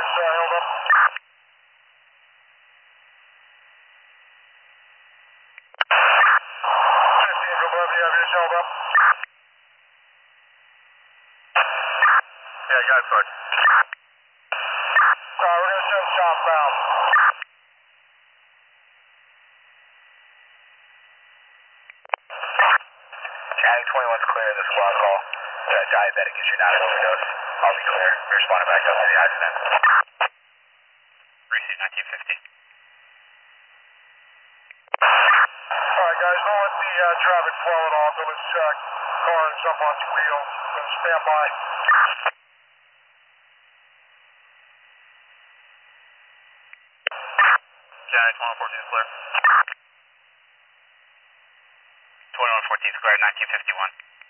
is held up. Held up. Yeah, got it, Sarge. We're going to send southbound. Chatting 21's clear of the squad call. Diabetic issue, not an overdose. I'll be clear. We responded back up to the accident. Receive 1950. Alright guys, don't let the traffic flow at all until this car is up on its wheels. Stand by. Chatting 2114 clear. 2114 clear, 1951.